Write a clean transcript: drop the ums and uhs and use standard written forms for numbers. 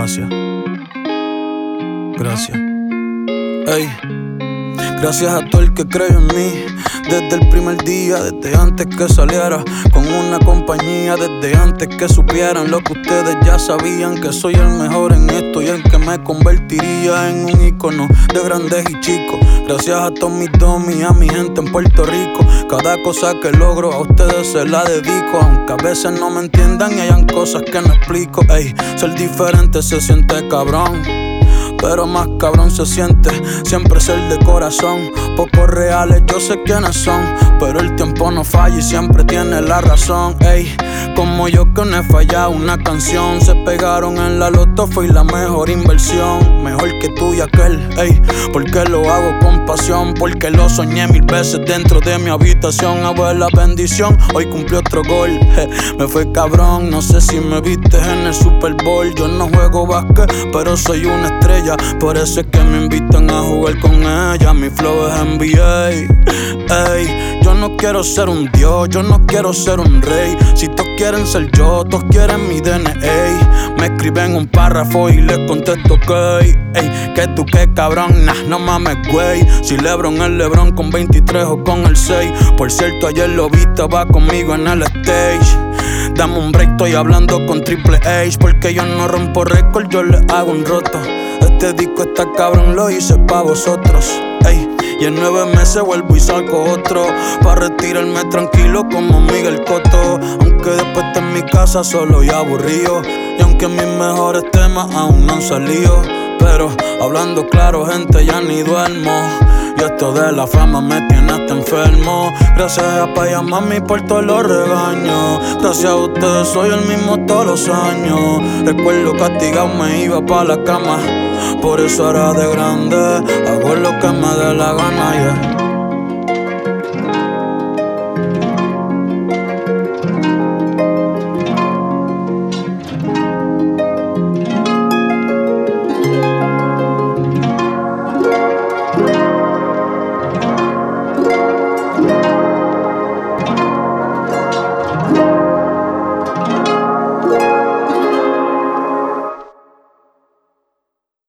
Gracias. Gracias. Ey. Gracias a todo el que creyó en mí desde el primer día, desde antes que saliera con una compañía, desde antes que supieran lo que ustedes ya sabían, que soy el mejor en esto y el que me convertiría en un ícono de grandes y chicos. Gracias a todos mis domis, a mi gente en Puerto Rico. Cada cosa que logro a ustedes se la dedico, aunque a veces no me entiendan y hayan cosas que no explico. Ey, ser diferente se siente cabrón, pero más cabrón se siente siempre ser de corazón. Pocos reales, yo sé quiénes son, pero el tiempo no falla y siempre tiene la razón. Ey, como yo que no he fallado una canción. Se pegaron en la loto, fue la mejor inversión. Mejor que tú y aquel, ey, porque lo hago con pasión. Porque lo soñé 1000 veces dentro de mi habitación. Abuela, bendición, hoy cumplí otro gol. Me fue cabrón, no sé si me viste en el Super Bowl. Yo no juego básquet, pero soy una estrella. Por eso es que me invitan a jugar con ella. Mi flow es NBA. Ey, yo no quiero ser un dios, yo no quiero ser un rey. Si todos quieren ser yo, todos quieren mi DNA. Me escriben un párrafo y les contesto que ey, que tú qué cabrón, nah, no mames güey. Si LeBron es LeBron con 23 o con el 6. Por cierto, ayer lo vi, estaba conmigo en el stage. Dame un break, estoy hablando con Triple H. Porque yo no rompo récord, yo le hago un roto. Este disco está cabrón, lo hice pa' vosotros. Ey, y en 9 meses vuelvo y salgo otro, pa' retirarme tranquilo como Miguel Cotto. Aunque después esté en mi casa solo y aburrido, y aunque mis mejores temas aún no han salido. Pero hablando claro, gente, ya ni duermo. Y esto de la fama me tiene hasta enfermo. Gracias a papá y a mami por todos los regaños. Gracias a ustedes soy el mismo todos los años. Recuerdo castigado me iba pa' la cama. Por eso ahora de grande hago lo que me dé la gana, yeah.